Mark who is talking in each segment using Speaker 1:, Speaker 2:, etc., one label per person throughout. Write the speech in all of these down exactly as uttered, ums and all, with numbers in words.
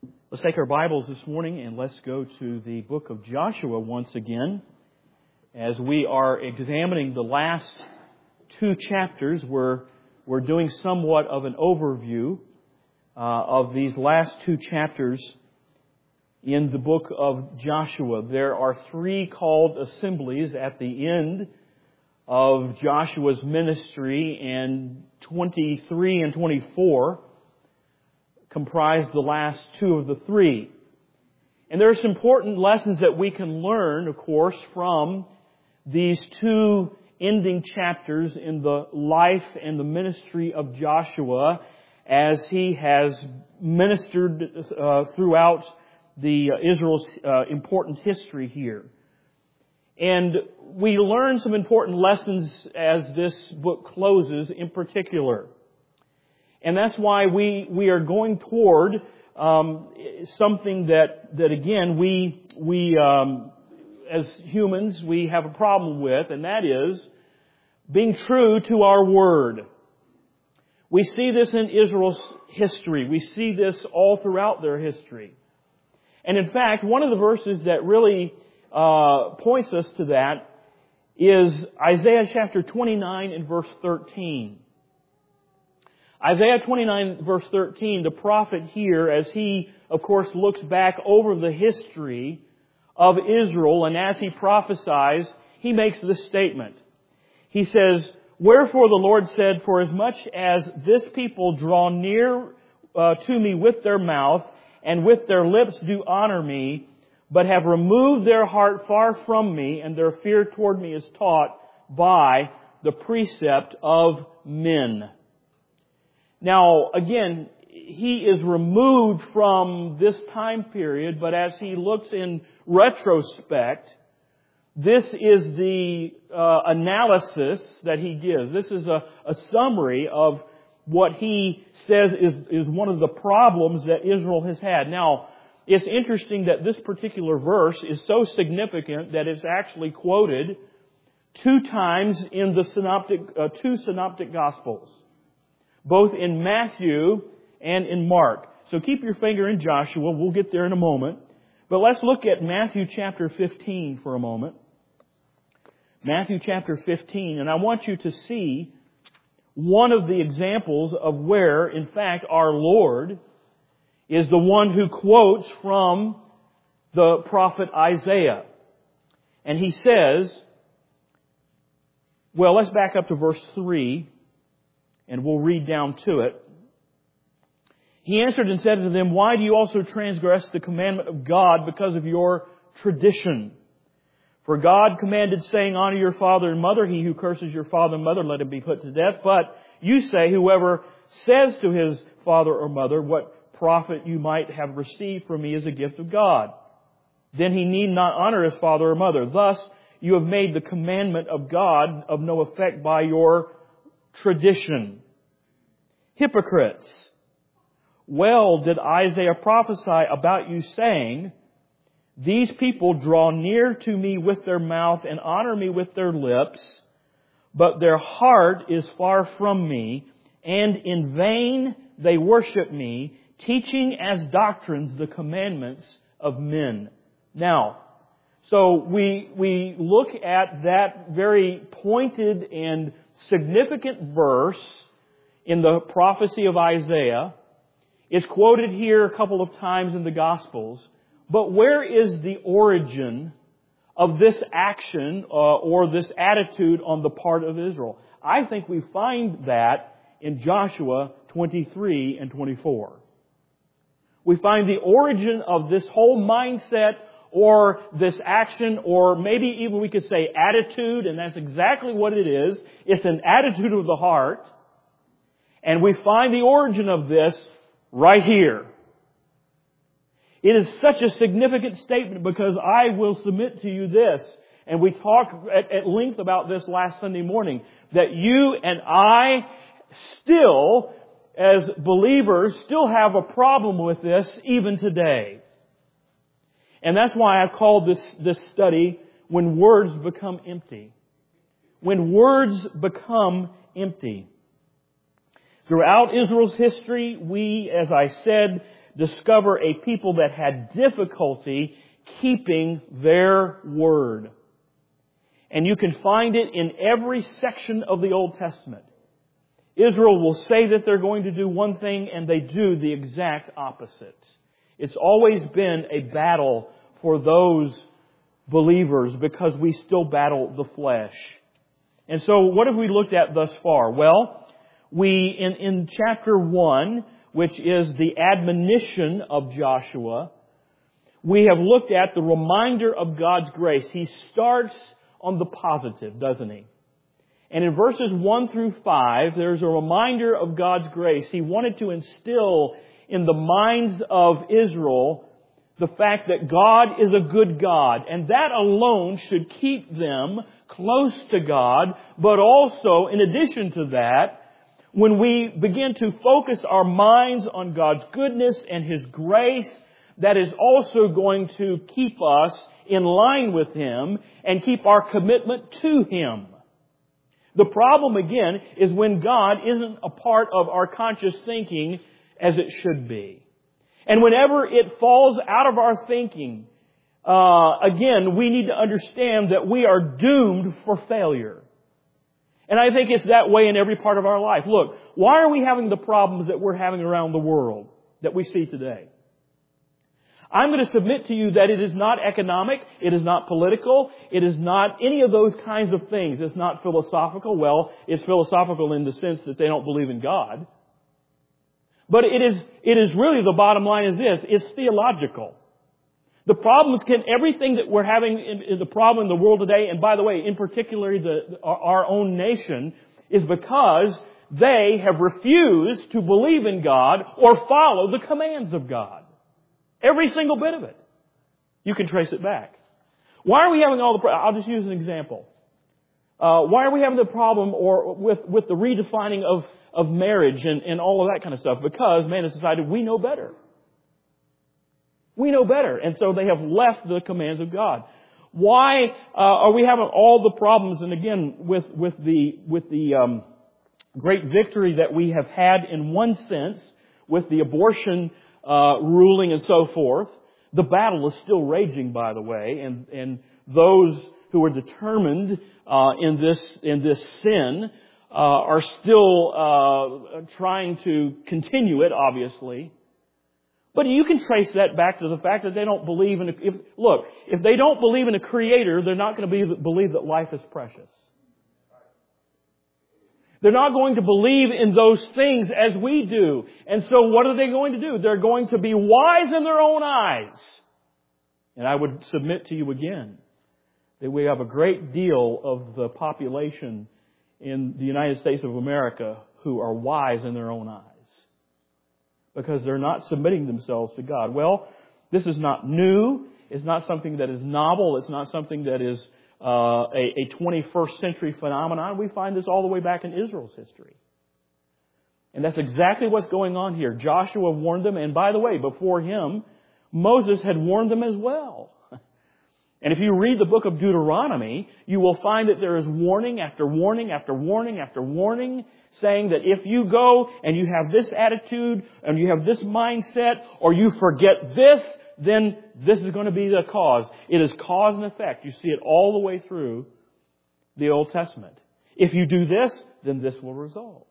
Speaker 1: Let's take our Bibles this morning and let's go to the book of Joshua once again. As we are examining the last two chapters, we're, we're doing somewhat of an overview uh, of these last two chapters in the book of Joshua. There are three called assemblies at the end of Joshua's ministry, and twenty-three and twenty-four comprise the last two of the three. And there are some important lessons that we can learn, of course, from these two ending chapters in the life and the ministry of Joshua as he has ministered uh, throughout the uh, Israel's uh, important history here. And we learn some important lessons as this book closes in particular. And that's why we, we are going toward um, something that, that again, we, we um, as humans, we have a problem with, and that is being true to our word. We see this in Israel's history. We see this all throughout their history. And in fact, one of the verses that really uh, points us to that is Isaiah chapter twenty-nine and verse thirteen. Isaiah twenty-nine verse thirteen, the prophet here, as he, of course, looks back over the history of Israel, and as he prophesies, he makes this statement. He says, "Wherefore the Lord said, for as much as this people draw near uh, to me with their mouth, and with their lips do honor me, but have removed their heart far from me, and their fear toward me is taught by the precept of men." Now, again, he is removed from this time period, but as he looks in retrospect, this is the uh, analysis that he gives. This is a, a summary of what he says is, is one of the problems that Israel has had. Now, it's interesting that this particular verse is so significant that it's actually quoted two times in the synoptic, uh, two synoptic gospels, both in Matthew and in Mark. So keep your finger in Joshua. We'll get there in a moment. But let's look at Matthew chapter fifteen for a moment. Matthew chapter fifteen. And I want you to see one of the examples of where, in fact, our Lord is the one who quotes from the prophet Isaiah. And he says, well, let's back up to verse three. And we'll read down to it. He answered and said to them, "Why do you also transgress the commandment of God because of your tradition? For God commanded, saying, Honor your father and mother. He who curses your father and mother, let him be put to death. But you say, whoever says to his father or mother, What profit you might have received from me is a gift of God, then he need not honor his father or mother. Thus you have made the commandment of God of no effect by your tradition. Hypocrites! Well did Isaiah prophesy about you, saying, These people draw near to me with their mouth and honor me with their lips, but their heart is far from me, and in vain they worship me, teaching as doctrines the commandments of men." Now, so we we look at that very pointed and significant verse in the prophecy of Isaiah. It's quoted here a couple of times in the Gospels. But where is the origin of this action uh, or this attitude on the part of Israel? I think we find that in Joshua twenty-three and twenty-four. We find the origin of this whole mindset or this action, or maybe even we could say attitude, and that's exactly what it is. It's an attitude of the heart. And we find the origin of this right here. It is such a significant statement because I will submit to you this, and we talked at, at length about this last Sunday morning, that you and I still, as believers, still have a problem with this even today. And that's why I called this, this study, When Words Become Empty. When words become empty. Throughout Israel's history, we, as I said, discover a people that had difficulty keeping their word. And you can find it in every section of the Old Testament. Israel will say that they're going to do one thing and they do the exact opposite. It's always been a battle for those believers because we still battle the flesh. And so what have we looked at thus far? Well, we, in, in chapter one, which is the admonition of Joshua, we have looked at the reminder of God's grace. He starts on the positive, doesn't he? And in verses one through five, there's a reminder of God's grace. He wanted to instill in the minds of Israel the fact that God is a good God. And that alone should keep them close to God. But also, in addition to that, when we begin to focus our minds on God's goodness and His grace, that is also going to keep us in line with Him and keep our commitment to Him. The problem, again, is when God isn't a part of our conscious thinking as it should be. And whenever it falls out of our thinking, uh, again, we need to understand that we are doomed for failure. And I think it's that way in every part of our life. Look, why are we having the problems that we're having around the world that we see today? I'm going to submit to you that it is not economic, it is not political, it is not any of those kinds of things. It's not philosophical. Well, it's philosophical in the sense that they don't believe in God. But it is, it is really, the bottom line is this, it's theological. The problems can, everything that we're having, in, in the problem in the world today, and by the way, in particular the, our, our own nation, is because they have refused to believe in God or follow the commands of God. Every single bit of it. You can trace it back. Why are we having all the problems? I'll just use an example. Uh, why are we having the problem or with, with the redefining of, of marriage and, and all of that kind of stuff? Because man has decided we know better. We know better. And so they have left the commands of God. Why uh, are we having all the problems? And again, with, with the, with the um, great victory that we have had in one sense with the abortion Uh, ruling and so forth. The battle is still raging, by the way, and, and those who are determined uh, in this in this sin uh, are still uh, trying to continue it, obviously. But you can trace that back to the fact that they don't believe in a, if, look, if they don't believe in a creator, they're not going to be, believe that life is precious. They're not going to believe in those things as we do. And so what are they going to do? They're going to be wise in their own eyes. And I would submit to you again that we have a great deal of the population in the United States of America who are wise in their own eyes because they're not submitting themselves to God. Well, this is not new. It's not something that is novel. It's not something that is Uh, a, a twenty-first century phenomenon. We find this all the way back in Israel's history. And that's exactly what's going on here. Joshua warned them, and by the way, before him, Moses had warned them as well. And if you read the book of Deuteronomy, you will find that there is warning after warning after warning after warning, saying that if you go and you have this attitude and you have this mindset, or you forget this, then this is going to be the cause. It is cause and effect. You see it all the way through the Old Testament. If you do this, then this will result.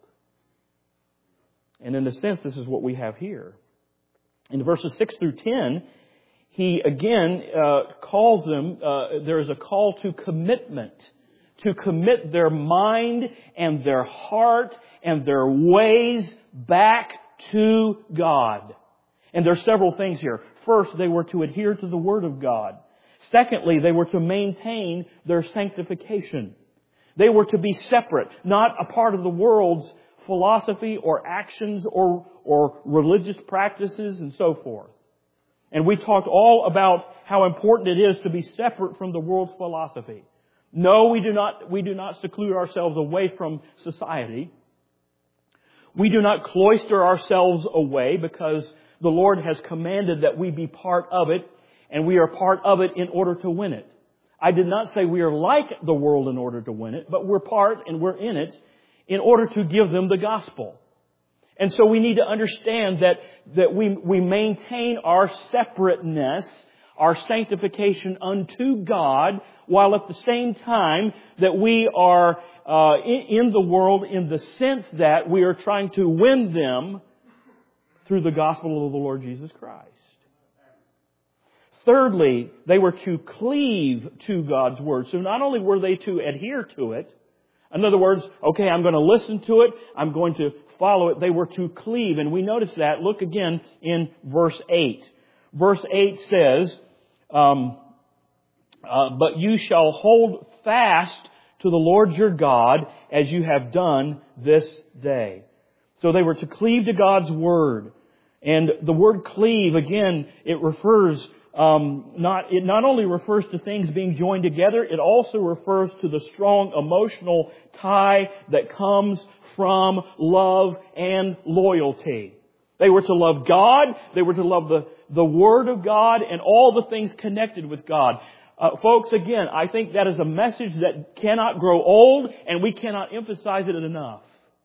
Speaker 1: And in a sense, this is what we have here. In verses six through ten, he again uh, calls them, uh, there is a call to commitment. To commit their mind and their heart and their ways back to God. And there are several things here. First, they were to adhere to the Word of God. Secondly, they were to maintain their sanctification. They were to be separate, not a part of the world's philosophy or actions or, or religious practices and so forth. And we talked all about how important it is to be separate from the world's philosophy. No, we do not, we do not seclude ourselves away from society. We do not cloister ourselves away because the Lord has commanded that we be part of it, and we are part of it in order to win it. I did not say we are like the world in order to win it, but we're part and we're in it in order to give them the gospel. And so we need to understand that, that we, we maintain our separateness, our sanctification unto God, while at the same time that we are uh, in, in the world in the sense that we are trying to win them through the gospel of the Lord Jesus Christ. Thirdly, they were to cleave to God's Word. So not only were they to adhere to it, in other words, okay, I'm going to listen to it, I'm going to follow it, they were to cleave. And we notice that. Look again in verse eight. Verse eight says, um, uh, but you shall hold fast to the Lord your God as you have done this day. So they were to cleave to God's Word. And the word cleave, again, it refers Um, not, it not only refers to things being joined together, it also refers to the strong emotional tie that comes from love and loyalty. They were to love God, they were to love the, the Word of God and all the things connected with God. Uh, folks, again, I think that is a message that cannot grow old, and we cannot emphasize it enough.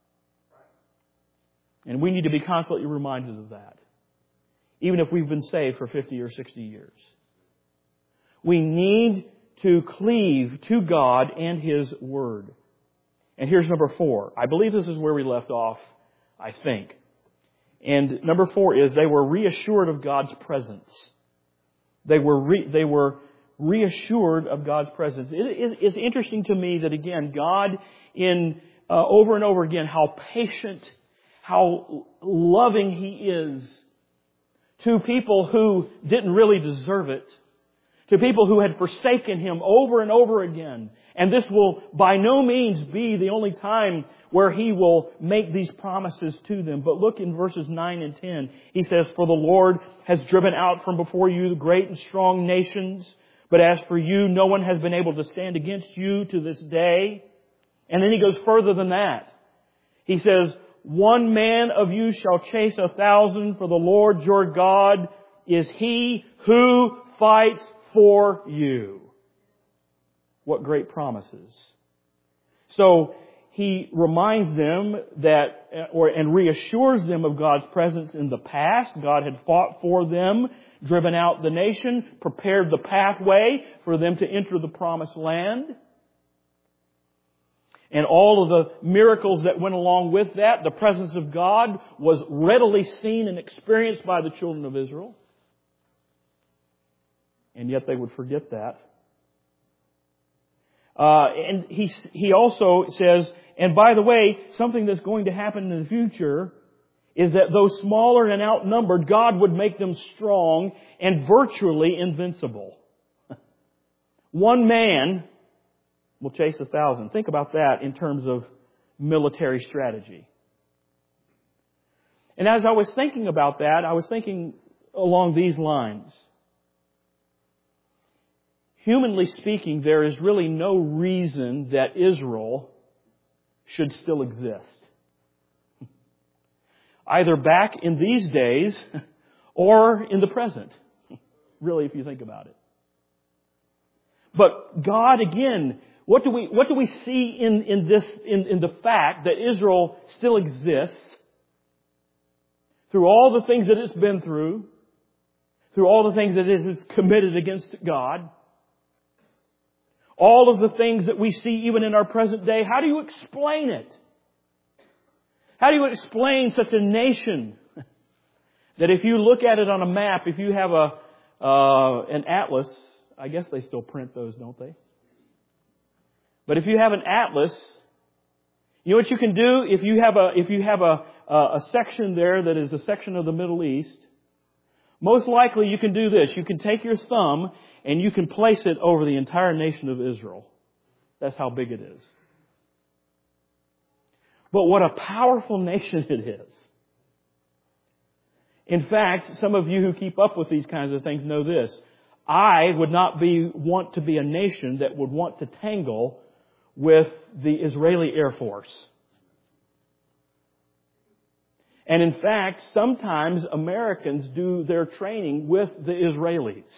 Speaker 1: And we need to be constantly reminded of that, even if we've been saved for fifty or sixty years. We need to cleave to God and His Word. And here's number four. I believe this is where we left off, I think. And number four is they were reassured of God's presence. They were re, they were reassured of God's presence. It is it's interesting to me that, again, God, in uh, over and over again, how patient, how loving He is to people who didn't really deserve it, to people who had forsaken Him over and over again. And this will by no means be the only time where He will make these promises to them. But look in verses nine and ten. He says, for the Lord has driven out from before you the great and strong nations, but as for you, no one has been able to stand against you to this day. And then He goes further than that. He says, one man of you shall chase a thousand, for the Lord your God is He who fights for you. What great promises. So He reminds them that, or and reassures them of God's presence in the past. God had fought for them, driven out the nation, prepared the pathway for them to enter the promised land. And all of the miracles that went along with that, the presence of God was readily seen and experienced by the children of Israel. And yet they would forget that. Uh, and he, he also says, and by the way, something that's going to happen in the future is that though smaller and outnumbered, God would make them strong and virtually invincible. One man will chase a thousand. Think about that in terms of military strategy. And as I was thinking about that, I was thinking along these lines. Humanly speaking, there is really no reason that Israel should still exist. Either back in these days or in the present. Really, if you think about it. But God, again, What do we, what do we see in, in this, in, in the fact that Israel still exists through all the things that it's been through, through all the things that it has committed against God, all of the things that we see even in our present day? How do you explain it? How do you explain such a nation that if you look at it on a map, if you have a, uh, an atlas, I guess they still print those, don't they? But if you have an atlas, you know what you can do? If you have a, if you have a, a section there that is a section of the Middle East, most likely you can do this. You can take your thumb and you can place it over the entire nation of Israel. That's how big it is. But what a powerful nation it is. In fact, some of you who keep up with these kinds of things know this. I would not be, want to be a nation that would want to tangle with the Israeli Air Force. And in fact, sometimes Americans do their training with the Israelis.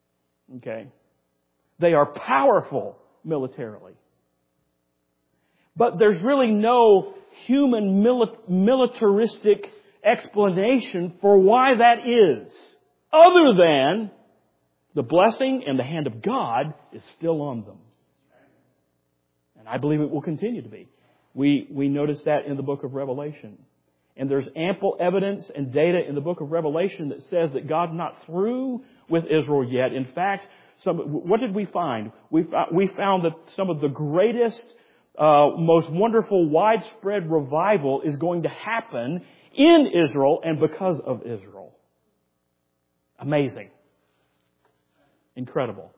Speaker 1: Okay? They are powerful militarily. But there's really no human mili- militaristic explanation for why that is, other than the blessing and the hand of God is still on them. And I believe it will continue to be. We, we notice that in the book of Revelation. And there's ample evidence and data in the book of Revelation that says that God's not through with Israel yet. In fact, some, what did we find? We, we found that some of the greatest, uh, most wonderful, widespread revival is going to happen in Israel and because of Israel. Amazing. Incredible.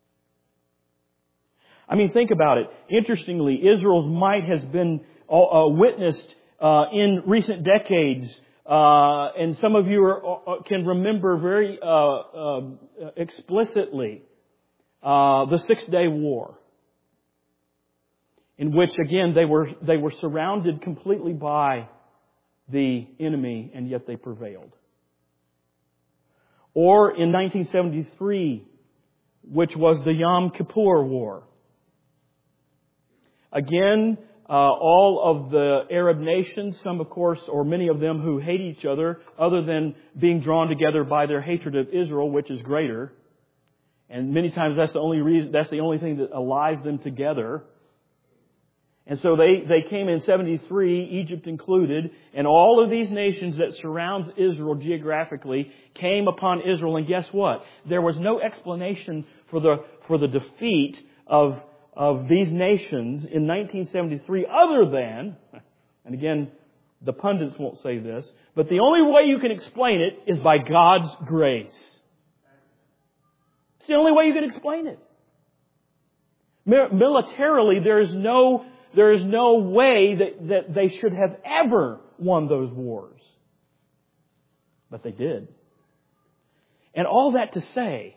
Speaker 1: I mean, think about it. Interestingly, Israel's might has been uh, witnessed uh, in recent decades. Uh, and some of you are, uh, can remember very uh, uh, explicitly uh, the Six-Day War, in which, again, they were they were surrounded completely by the enemy, and yet they prevailed. Or in nineteen seventy-three, which was the Yom Kippur War. Again, uh, all of the Arab nations, some of course, or many of them who hate each other, other than being drawn together by their hatred of Israel, which is greater. And many times that's the only reason, that's the only thing that allies them together. And so they, they came in seventy-three, Egypt included, and all of these nations that surrounds Israel geographically came upon Israel. And guess what? There was no explanation for the, for the defeat of, of these nations in nineteen seventy-three other than, and again, the pundits won't say this, but the only way you can explain it is by God's grace. It's the only way you can explain it. Militarily, there is no There is no way that, that they should have ever won those wars. But they did. And all that to say,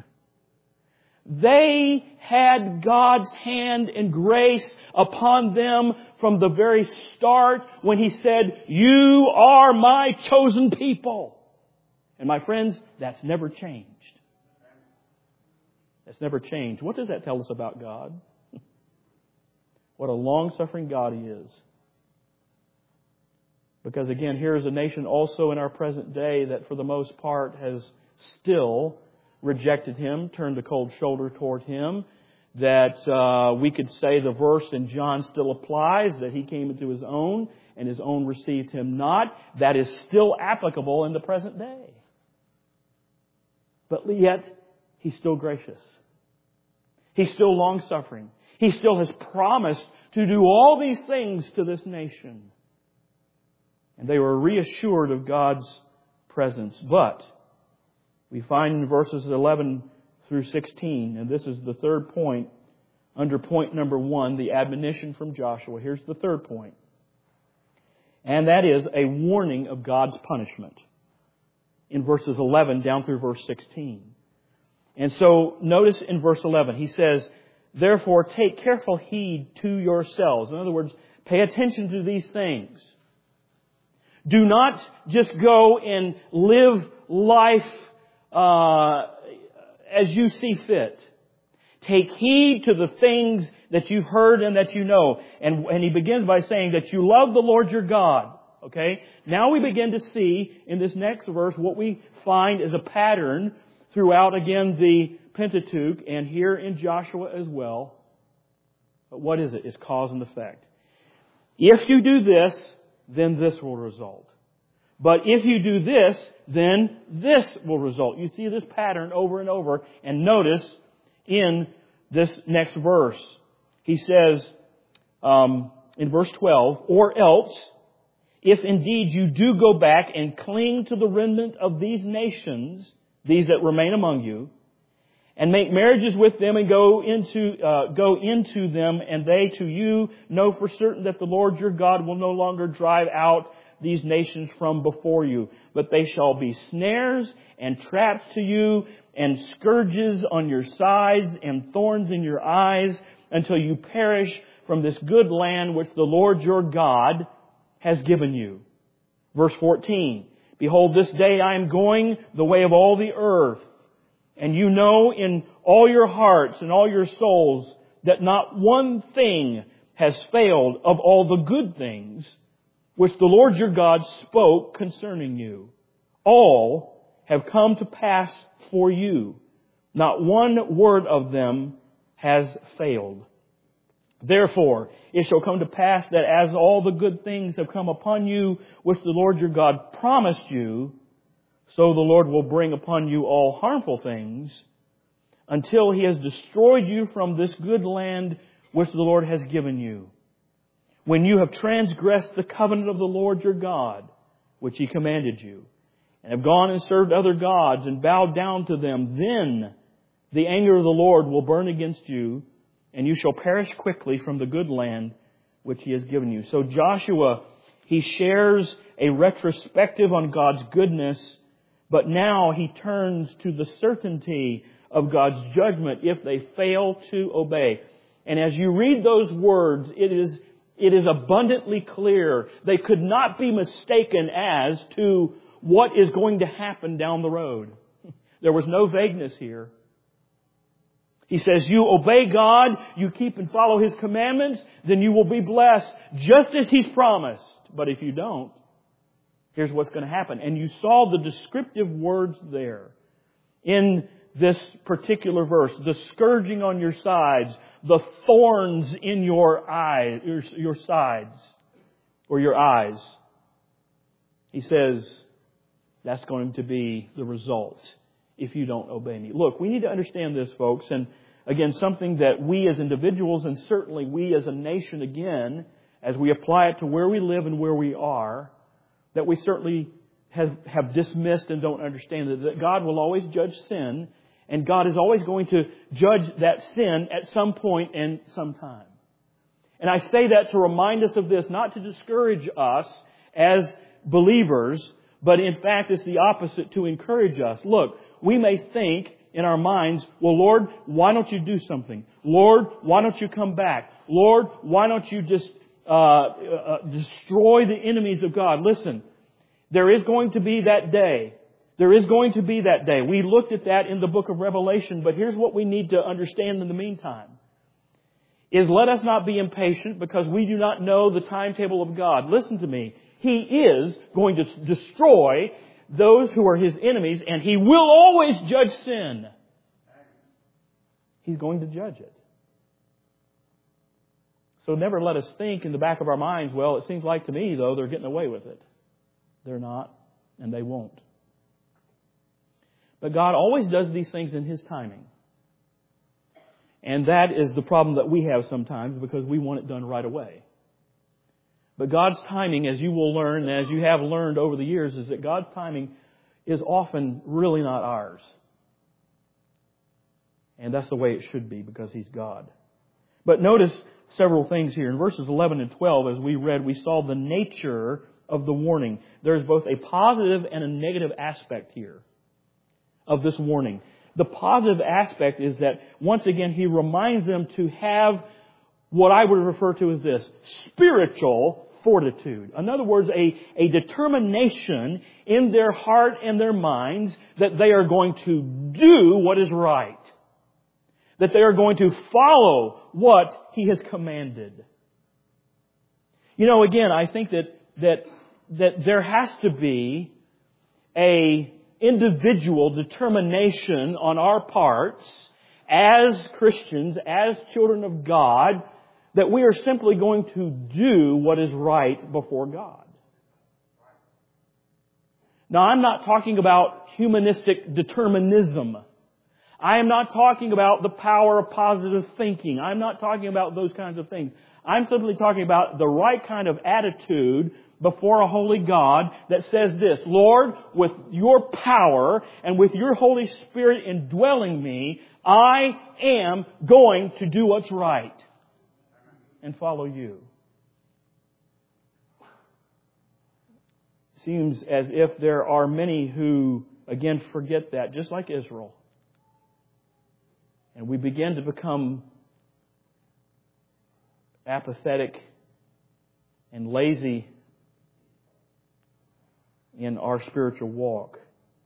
Speaker 1: they had God's hand and grace upon them from the very start when He said, "You are my chosen people." And my friends, that's never changed. That's never changed. What does that tell us about God? What a long-suffering God He is. Because again, here is a nation also in our present day that for the most part has still rejected Him, turned the cold shoulder toward Him. That uh, we could say the verse in John still applies, that He came into His own and His own received Him not. That is still applicable in the present day. But yet, He's still gracious. He's still long-suffering. He still has promised to do all these things to this nation. And they were reassured of God's presence. But we find in verses eleven through sixteen, and this is the third point, under point number one, the admonition from Joshua. Here's the third point. And that is a warning of God's punishment. In verses eleven down through verse sixteen. And so notice in verse eleven, he says, "Therefore take careful heed to yourselves." In other words, pay attention to these things. Do not just go and live life uh, as you see fit. Take heed to the things that you've heard and that you know. And, and he begins by saying that you love the Lord your God. Okay? Now we begin to see in this next verse what we find is a pattern throughout, again, the Pentateuch and here in Joshua as well. But what is it? It's cause and effect. If you do this, then this will result. But if you do this, then this will result. You see this pattern over and over. And notice in this next verse, he says um, in verse twelve, "Or else, if indeed you do go back and cling to the remnant of these nations, these that remain among you, and make marriages with them and go into uh, go into them, and they to you, know for certain that the Lord your God will no longer drive out these nations from before you, but they shall be snares and traps to you, and scourges on your sides, and thorns in your eyes, until you perish from this good land which the Lord your God has given you." Verse fourteen, "Behold, this day I am going the way of all the earth. And you know in all your hearts and all your souls that not one thing has failed of all the good things which the Lord your God spoke concerning you. All have come to pass for you. Not one word of them has failed. Therefore, it shall come to pass that as all the good things have come upon you, which the Lord your God promised you, so the Lord will bring upon you all harmful things, until He has destroyed you from this good land which the Lord has given you. When you have transgressed the covenant of the Lord your God, which He commanded you, and have gone and served other gods and bowed down to them, then the anger of the Lord will burn against you, and you shall perish quickly from the good land which He has given you. So Joshua, he shares a retrospective on God's goodness, but now he turns to the certainty of God's judgment if they fail to obey. And as you read those words, it is, it is abundantly clear. They could not be mistaken as to what is going to happen down the road. There was no vagueness here. He says, you obey God, you keep and follow His commandments, then you will be blessed, just as He's promised. But if you don't, here's what's going to happen. And you saw the descriptive words there in this particular verse. The scourging on your sides, the thorns in your eyes, your, your sides, or your eyes. He says, that's going to be the result if you don't obey me. Look, we need to understand this, folks. And again, something that we as individuals and certainly we as a nation, again, as we apply it to where we live and where we are, that we certainly have, have dismissed and don't understand, that, that God will always judge sin, and God is always going to judge that sin at some point and some time. And I say that to remind us of this, not to discourage us as believers, but in fact it's the opposite, to encourage us. Look, we may think in our minds, well, Lord, why don't you do something? Lord, why don't you come back? Lord, why don't you just uh, uh, destroy the enemies of God? Listen, there is going to be that day. There is going to be that day. We looked at that in the book of Revelation, but here's what we need to understand in the meantime. Is let us not be impatient because we do not know the timetable of God. Listen to me. He is going to destroy those who are His enemies, and He will always judge sin. He's going to judge it. So never let us think in the back of our minds, well, it seems like to me, though, they're getting away with it. They're not, and they won't. But God always does these things in His timing. And that is the problem that we have sometimes because we want it done right away. But God's timing, as you will learn, as you have learned over the years, is that God's timing is often really not ours. And that's the way it should be because He's God. But notice several things here. In verses eleven and twelve, as we read, we saw the nature of the warning. There's both a positive and a negative aspect here of this warning. The positive aspect is that, once again, He reminds them to have what I would refer to as this, spiritual fortitude. In other words, a, a determination in their heart and their minds that they are going to do what is right. That they are going to follow what He has commanded. You know, again, I think that, that, that there has to be a individual determination on our parts as Christians, as children of God, that we are simply going to do what is right before God. Now, I'm not talking about humanistic determinism. I am not talking about the power of positive thinking. I'm not talking about those kinds of things. I'm simply talking about the right kind of attitude before a holy God that says this, Lord, with Your power and with Your Holy Spirit indwelling me, I am going to do what's right and follow You. Seems as if there are many who, again, forget that, just like Israel. And we begin to become apathetic and lazy in our spiritual walk.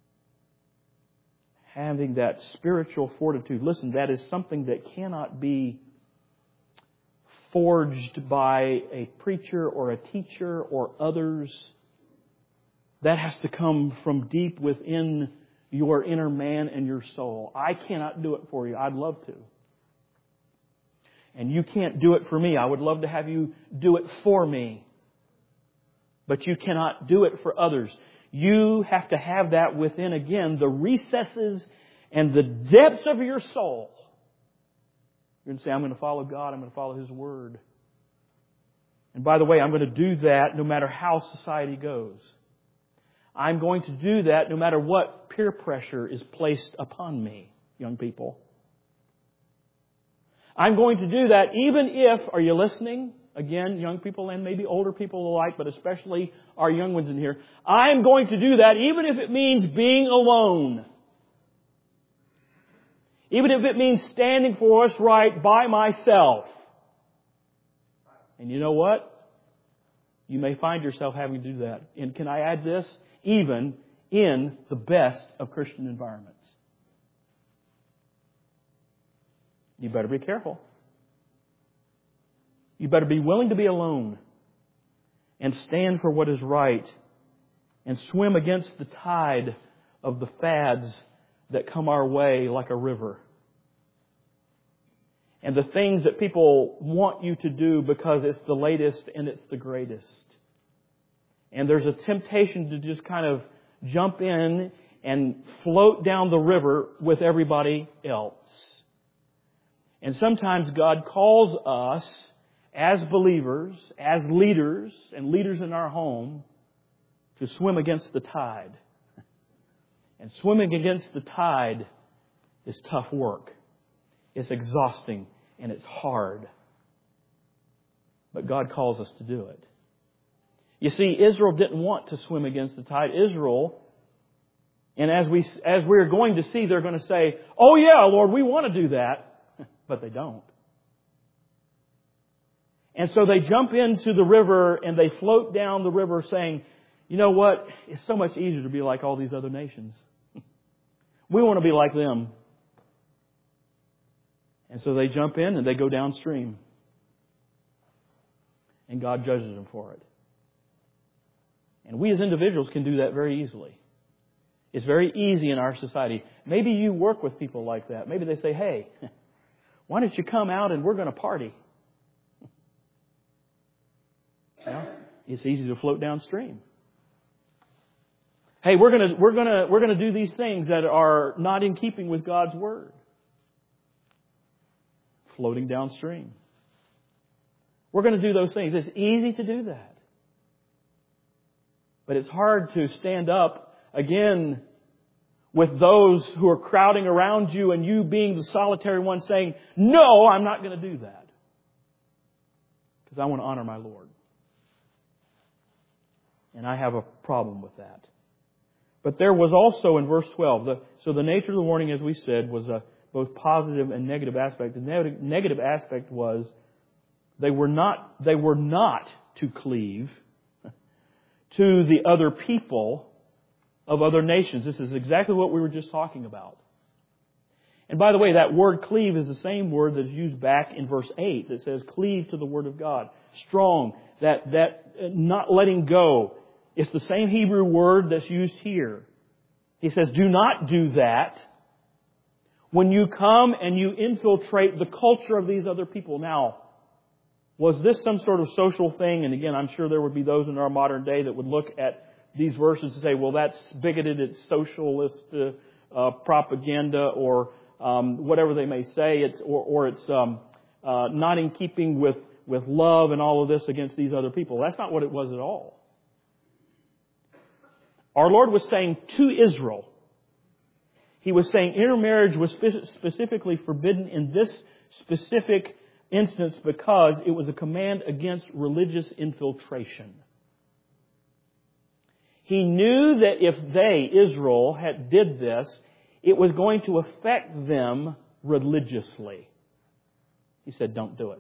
Speaker 1: Having that spiritual fortitude. Listen, that is something that cannot be forged by a preacher or a teacher or others. That has to come from deep within your inner man and your soul. I cannot do it for you. I'd love to. And you can't do it for me. I would love to have you do it for me. But you cannot do it for others. You have to have that within, again, the recesses and the depths of your soul. You're going to say, I'm going to follow God. I'm going to follow His Word. And by the way, I'm going to do that no matter how society goes. I'm going to do that no matter what peer pressure is placed upon me, young people. I'm going to do that even if, are you listening? Again, young people and maybe older people alike, but especially our young ones in here. I'm going to do that even if it means being alone. Even if it means standing for what's right by myself. And you know what? You may find yourself having to do that. And can I add this? Even in the best of Christian environments. You better be careful. You better be willing to be alone and stand for what is right and swim against the tide of the fads that come our way like a river. And the things that people want you to do because it's the latest and it's the greatest. And there's a temptation to just kind of jump in and float down the river with everybody else. And sometimes God calls us as believers, as leaders, and leaders in our home, to swim against the tide. And swimming against the tide is tough work. It's exhausting and it's hard. But God calls us to do it. You see, Israel didn't want to swim against the tide. Israel, and as we as we're going to see, they're going to say, "Oh yeah, Lord, we want to do that," but they don't. And so they jump into the river and they float down the river, saying, "You know what? It's so much easier to be like all these other nations. We want to be like them." And so they jump in and they go downstream, and God judges them for it. And we as individuals can do that very easily. It's very easy in our society. Maybe you work with people like that. Maybe they say, "Hey, why don't you come out and we're going to party?" Well, it's easy to float downstream. Hey, we're going to we're going to we're going to do these things that are not in keeping with God's Word. Floating downstream. We're going to do those things. It's easy to do that. But it's hard to stand up again with those who are crowding around you and you being the solitary one saying, "No, I'm not going to do that. Because I want to honor my Lord." And I have a problem with that. But there was also in verse twelve, the, so the nature of the warning, as we said, was a both positive and negative aspect. The negative, negative aspect was they were not they were not to cleave to the other people of other nations. This is exactly what we were just talking about. And by the way, that word cleave is the same word that's used back in verse eight that says cleave to the Word of God. Strong, that, that not letting go. It's the same Hebrew word that's used here. He says, do not do that when you come and you infiltrate the culture of these other people. Now, was this some sort of social thing? And again, I'm sure there would be those in our modern day that would look at these verses and say, well, that's bigoted, it's socialist uh, uh, propaganda, or um, whatever they may say, it's or, or it's um, uh, not in keeping with, with love and all of this against these other people. That's not what it was at all. Our Lord was saying to Israel, He was saying intermarriage was specifically forbidden in this specific instance because it was a command against religious infiltration. He knew that if they, Israel, had did this, it was going to affect them religiously. He said, don't do it.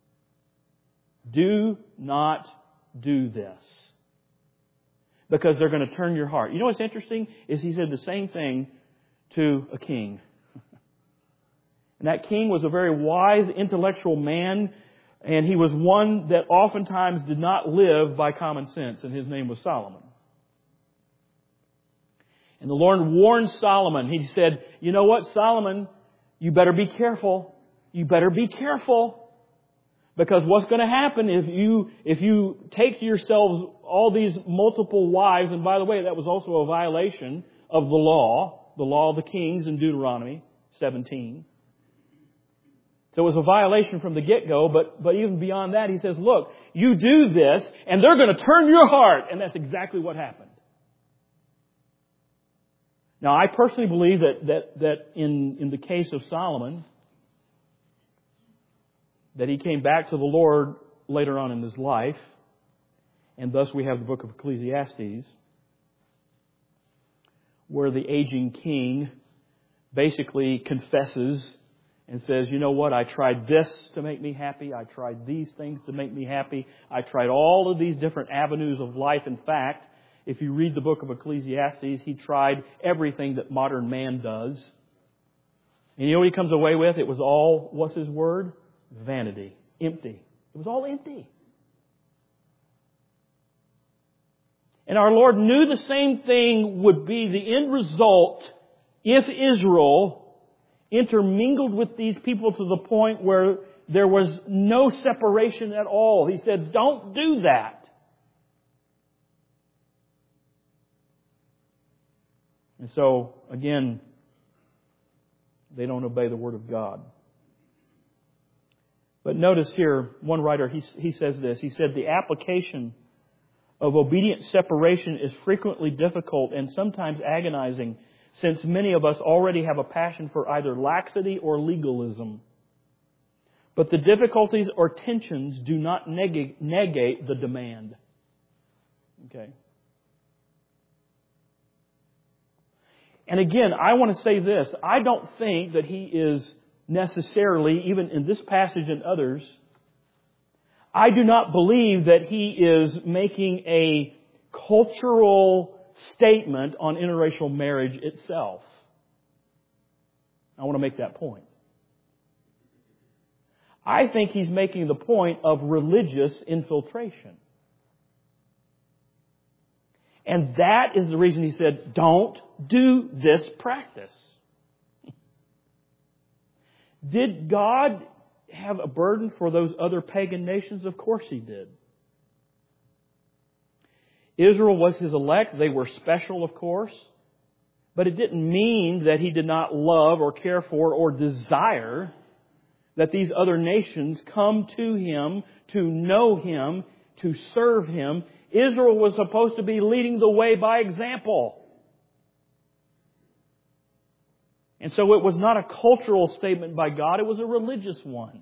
Speaker 1: Do not do this. Because they're going to turn your heart. You know what's interesting is he said the same thing to a king. And that king was a very wise, intellectual man. And he was one that oftentimes did not live by common sense, and his name was Solomon. And the Lord warned Solomon. He said, you know what, Solomon, you better be careful. You better be careful. Because what's going to happen if you if you take to yourselves all these multiple wives, and by the way, that was also a violation of the law, the law of the kings in Deuteronomy seventeen. So it was a violation from the get-go, but, but even beyond that, he says, look, you do this, and they're going to turn your heart. And that's exactly what happened. Now, I personally believe that, that, that in, in the case of Solomon, that he came back to the Lord later on in his life, and thus we have the book of Ecclesiastes, where the aging king basically confesses and says, you know what, I tried this to make me happy. I tried these things to make me happy. I tried all of these different avenues of life. In fact, if you read the book of Ecclesiastes, he tried everything that modern man does. And you know what he comes away with? It was all, what's his word? Vanity. Empty. It was all empty. And our Lord knew the same thing would be the end result if Israel intermingled with these people to the point where there was no separation at all. He said, don't do that. And so, again, they don't obey the Word of God. But notice here, one writer, he, he says this. He said, the application of obedient separation is frequently difficult and sometimes agonizing, since many of us already have a passion for either laxity or legalism. But the difficulties or tensions do not negate, negate the demand. Okay. And again, I want to say this. I don't think that he is necessarily, even in this passage and others, I do not believe that he is making a cultural statement on interracial marriage itself. I want to make that point. I think he's making the point of religious infiltration. And that is the reason he said, don't do this practice. Did God have a burden for those other pagan nations? Of course He did. Israel was His elect. They were special, of course. But it didn't mean that He did not love or care for or desire that these other nations come to Him, to know Him, to serve Him. Israel was supposed to be leading the way by example. And so it was not a cultural statement by God, it was a religious one.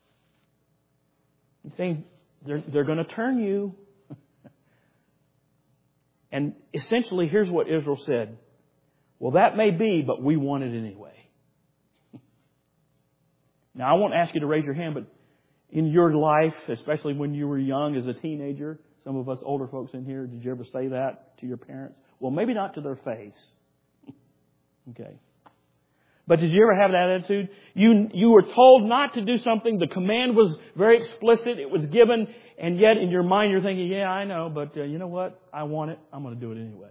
Speaker 1: He's saying, they're, they're going to turn you. And essentially, here's what Israel said. Well, that may be, but we want it anyway. Now, I won't ask you to raise your hand, but in your life, especially when you were young as a teenager, some of us older folks in here, did you ever say that to your parents? Well, maybe not to their face. Okay. But did you ever have that attitude? You you were told not to do something. The command was very explicit. It was given. And yet in your mind you're thinking, yeah, I know, but uh, you know what? I want it. I'm going to do it anyway.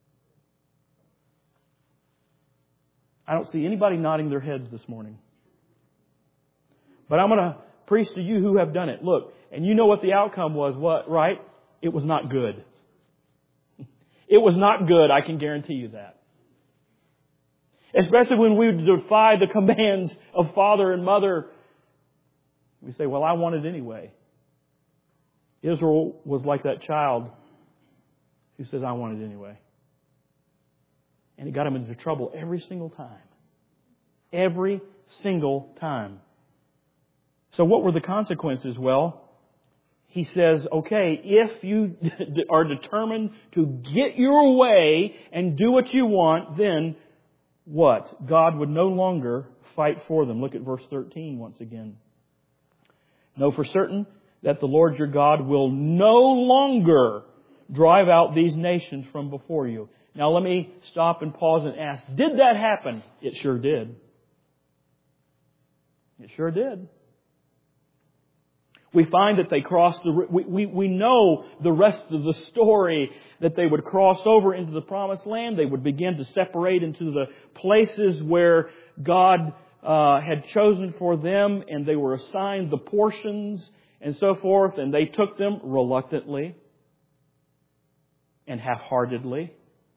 Speaker 1: I don't see anybody nodding their heads this morning. But I'm going to preach to you who have done it. Look, and you know what the outcome was, what, right? It was not good. It was not good, I can guarantee you that. Especially when we defy the commands of father and mother. We say, well, I want it anyway. Israel was like that child who says, I want it anyway. And it got him into trouble every single time. Every single time. So what were the consequences? Well, he says, okay, if you are determined to get your way and do what you want, then what? God would no longer fight for them. Look at verse thirteen once again. Know for certain that the Lord your God will no longer drive out these nations from before you. Now let me stop and pause and ask, did that happen? It sure did. It sure did. We find that they crossed the, we, we, we know the rest of the story, that they would cross over into the promised land. They would begin to separate into the places where God uh, had chosen for them, and they were assigned the portions and so forth, and they took them reluctantly and half-heartedly,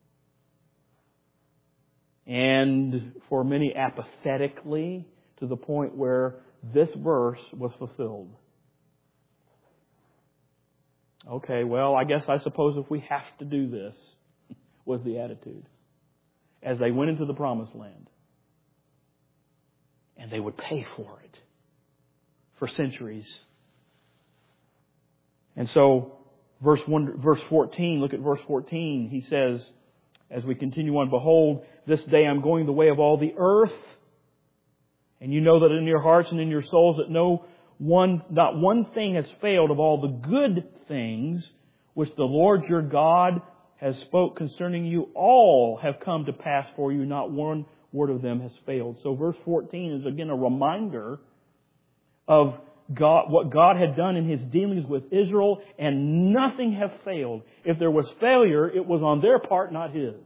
Speaker 1: and for many apathetically, to the point where this verse was fulfilled. Okay, well, I guess I suppose if we have to do this, was the attitude as they went into the promised land. And they would pay for it for centuries. And so, verse one, verse fourteen, look at verse fourteen. He says, as we continue on, behold, this day I'm going the way of all the earth. And you know that in your hearts and in your souls that no one, not one thing has failed of all the good things which the Lord your God has spoke concerning you. All have come to pass for you. Not one word of them has failed. So verse fourteen is again a reminder of God, what God had done in His dealings with Israel, and nothing have failed. If there was failure, it was on their part, not His.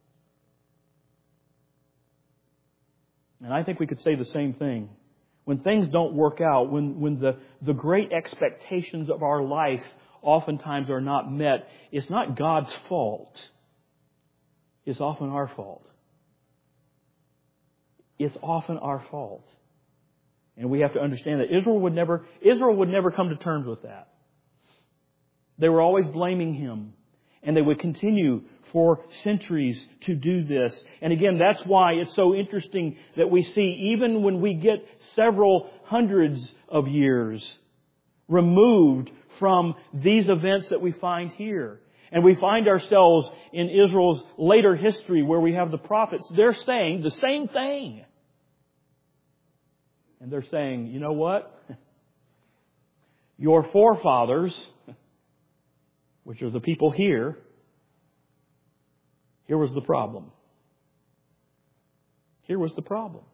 Speaker 1: And I think we could say the same thing. When things don't work out, when, when the, the great expectations of our life oftentimes are not met, it's not God's fault. It's often our fault. It's often our fault. And we have to understand that Israel would never, Israel would never come to terms with that. They were always blaming Him. And they would continue for centuries to do this. And again, that's why it's so interesting that we see, even when we get several hundreds of years removed from these events that we find here, and we find ourselves in Israel's later history where we have the prophets, they're saying the same thing. And they're saying, you know what? Your forefathers, which are the people here, here was the problem. Here was the problem.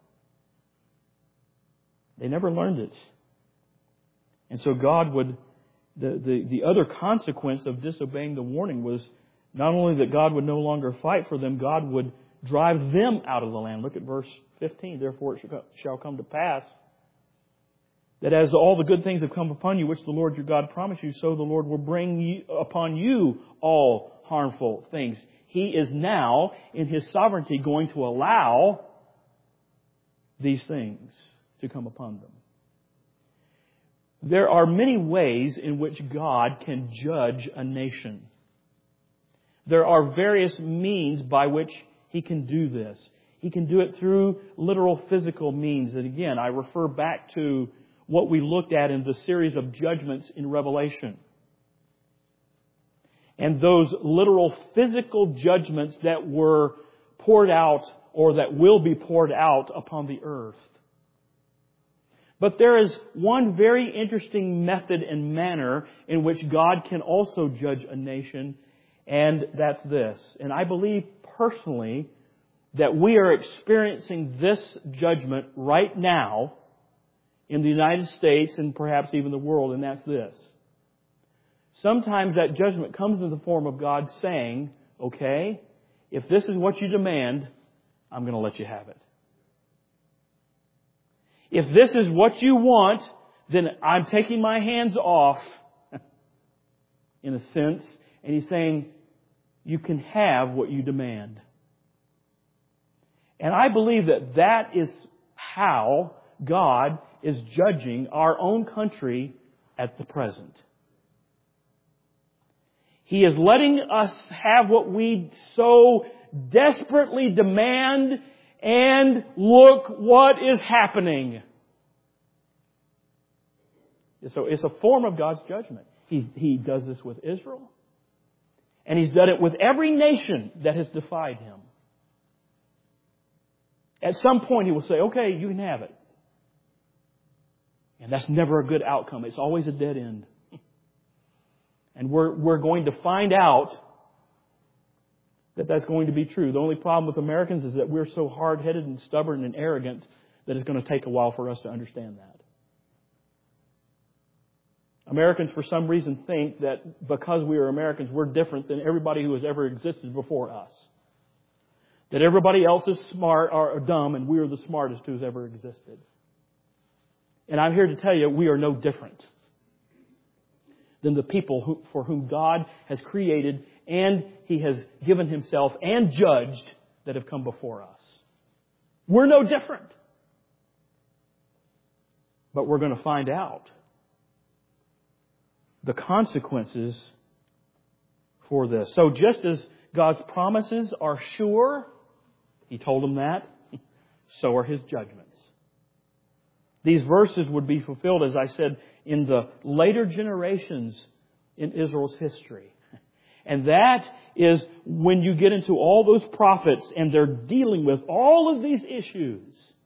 Speaker 1: They never learned it. And so God would, the, the, the other consequence of disobeying the warning was not only that God would no longer fight for them, God would drive them out of the land. Look at verse fifteen. Therefore it shall come to pass that as all the good things have come upon you, which the Lord your God promised you, so the Lord will bring you, upon you all harmful things. He is now, in His sovereignty, going to allow these things to come upon them. There are many ways in which God can judge a nation. There are various means by which He can do this. He can do it through literal physical means. And again, I refer back to what we looked at in the series of judgments in Revelation. And those literal physical judgments that were poured out or that will be poured out upon the earth. But there is one very interesting method and manner in which God can also judge a nation, and that's this. And I believe personally that we are experiencing this judgment right now in the United States and perhaps even the world, and that's this. Sometimes that judgment comes in the form of God saying, okay, if this is what you demand, I'm going to let you have it. If this is what you want, then I'm taking my hands off, in a sense. And He's saying, you can have what you demand. And I believe that that is how God is judging our own country at the present. He is letting us have what we so desperately demand, and look what is happening. So it's a form of God's judgment. He, he does this with Israel. And He's done it with every nation that has defied Him. At some point He will say, okay, you can have it. And that's never a good outcome. It's always a dead end. And we're, we're going to find out that that's going to be true. The only problem with Americans is that we're so hard-headed and stubborn and arrogant that it's going to take a while for us to understand that. Americans, for some reason, think that because we are Americans, we're different than everybody who has ever existed before us. That everybody else is smart or dumb, and we are the smartest who's ever existed. And I'm here to tell you, we are no different than the people who, for whom God has created and He has given Himself and judged that have come before us. We're no different. But we're going to find out the consequences for this. So just as God's promises are sure, He told them that, so are His judgments. These verses would be fulfilled, as I said, in the later generations in Israel's history. And that is when you get into all those prophets and they're dealing with all of these issues.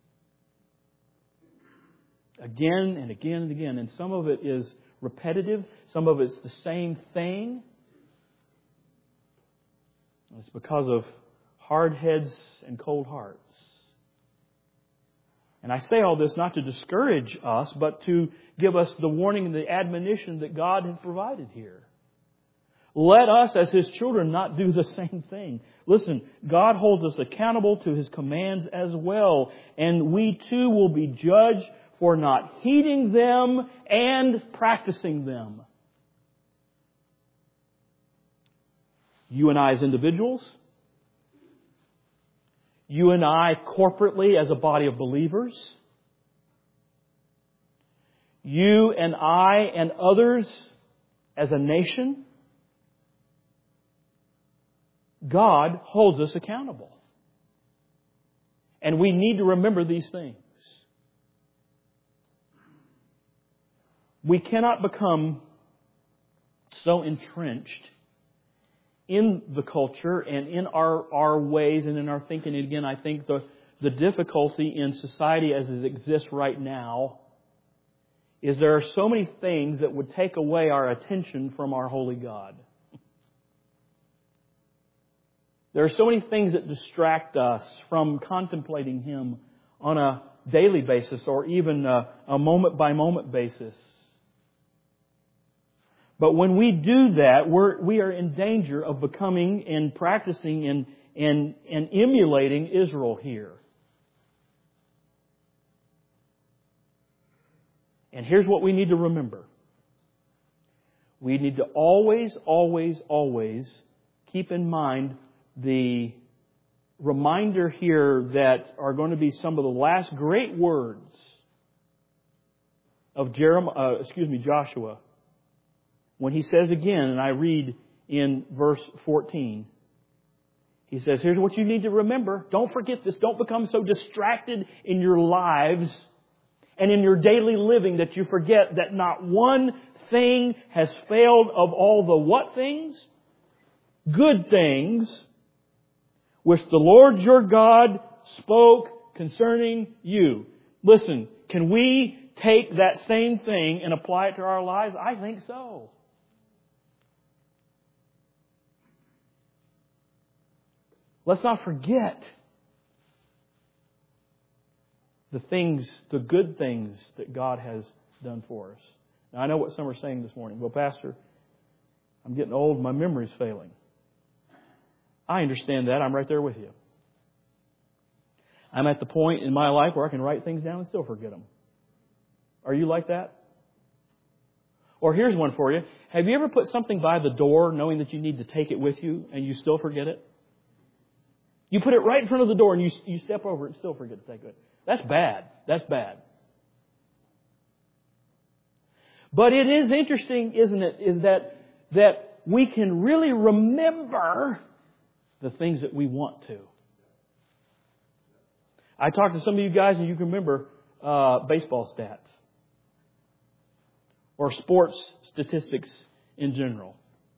Speaker 1: Again and again and again. And some of it is repetitive. Some of it's the same thing. It's because of hard heads and cold hearts. And I say all this not to discourage us, but to give us the warning and the admonition that God has provided here. Let us, as His children, not do the same thing. Listen, God holds us accountable to His commands as well. And we too will be judged for not heeding them and practicing them. You and I as individuals, you and I corporately as a body of believers, you and I and others as a nation, God holds us accountable. And we need to remember these things. We cannot become so entrenched in the culture and in our, our ways and in our thinking. And again, I think the, the difficulty in society as it exists right now is there are so many things that would take away our attention from our holy God. There are so many things that distract us from contemplating Him on a daily basis or even a, a moment-by-moment basis. But when we do that, we're, we are in danger of becoming and practicing and, and, and emulating Israel here. And here's what we need to remember. We need to always, always, always keep in mind the reminder here that are going to be some of the last great words of Jeremiah, uh, excuse me, Joshua. When he says again, and I read in verse fourteen, he says, here's what you need to remember. Don't forget this. Don't become so distracted in your lives and in your daily living that you forget that not one thing has failed of all the what things? Good things which the Lord your God spoke concerning you. Listen, can we take that same thing and apply it to our lives? I think so. Let's not forget the things, the good things that God has done for us. Now, I know what some are saying this morning. Well, Pastor, I'm getting old. My memory's failing. I understand that. I'm right there with you. I'm at the point in my life where I can write things down and still forget them. Are you like that? Or here's one for you. Have you ever put something by the door knowing that you need to take it with you and you still forget it? You put it right in front of the door and you, you step over it and still forget to take it. That's bad. That's bad. But it is interesting, isn't it, is that, that we can really remember the things that we want to. I talked to some of you guys and you can remember uh, baseball stats or sports statistics in general.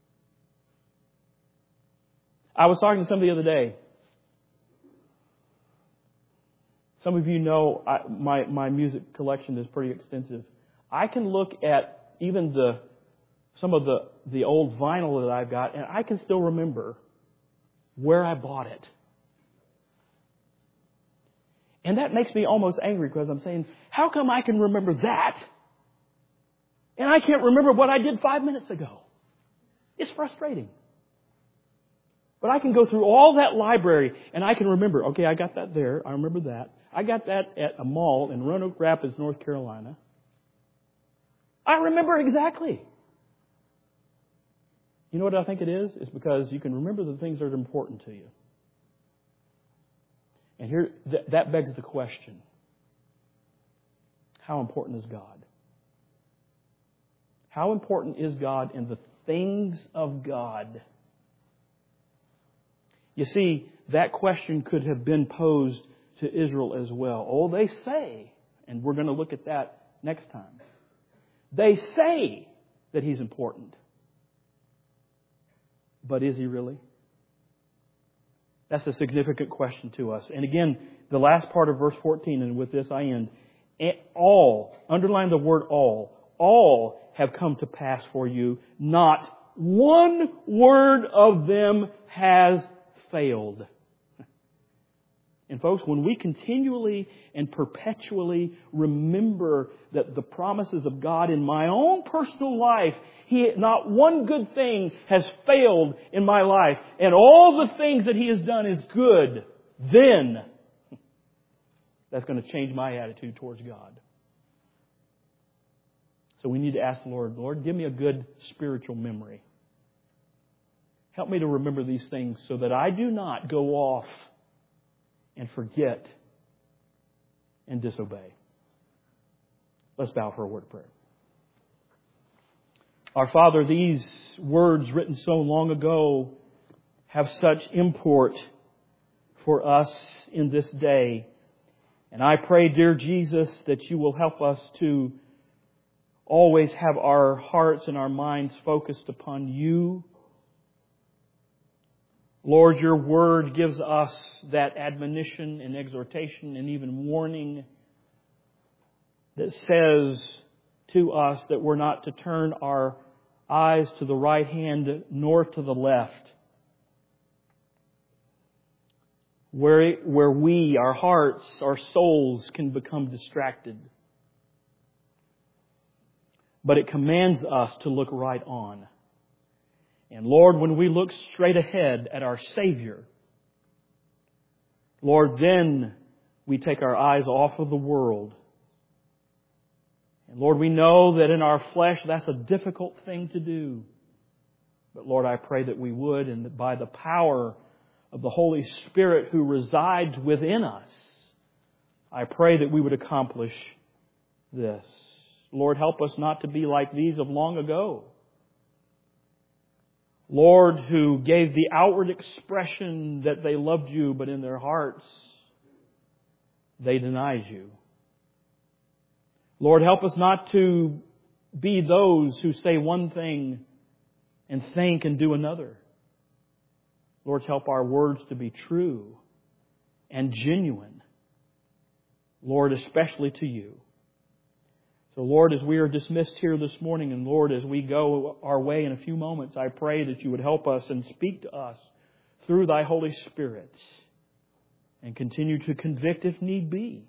Speaker 1: I was talking to somebody the other day. Some of you know I, my, my music collection is pretty extensive. I can look at even the some of the, the old vinyl that I've got, and I can still remember where I bought it. And that makes me almost angry because I'm saying, how come I can remember that, And I can't remember what I did five minutes ago. It's frustrating. But I can go through all that library and I can remember, okay, I got that there. I remember that. I got that at a mall in Roanoke Rapids, North Carolina. I remember exactly. You know what I think it is? It's because you can remember the things that are important to you. And here, th- that begs the question. How important is God? How important is God in the things of God? You see, that question could have been posed to Israel as well. Oh, they say, and we're going to look at that next time. They say that He's important. But is He really? That's a significant question to us. And again, the last part of verse fourteen, and with this I end. All, underline the word all, all have come to pass for you. Not one word of them has failed. And folks, when we continually and perpetually remember that the promises of God in my own personal life, He, not one good thing has failed in my life, and all the things that He has done is good, then that's going to change my attitude towards God. So we need to ask the Lord, Lord, give me a good spiritual memory. Help me to remember these things so that I do not go off and forget and disobey. Let's bow for a word of prayer. Our Father, these words written so long ago have such import for us in this day. And I pray, dear Jesus, that You will help us to always have our hearts and our minds focused upon You. Lord, Your Word gives us that admonition and exhortation and even warning that says to us that we're not to turn our eyes to the right hand nor to the left. Where, where we, our hearts, our souls can become distracted. But it commands us to look right on. And Lord, when we look straight ahead at our Savior, Lord, then we take our eyes off of the world. And Lord, we know that in our flesh that's a difficult thing to do. But Lord, I pray that we would, and that by the power of the Holy Spirit who resides within us, I pray that we would accomplish this. Lord, help us not to be like these of long ago. Lord, who gave the outward expression that they loved You, but in their hearts they denied You. Lord, help us not to be those who say one thing and think and do another. Lord, help our words to be true and genuine. Lord, especially to You. So Lord, as we are dismissed here this morning, and Lord, as we go our way in a few moments, I pray that You would help us and speak to us through Thy Holy Spirit and continue to convict if need be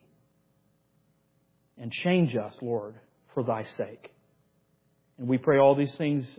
Speaker 1: and change us, Lord, for Thy sake. And we pray all these things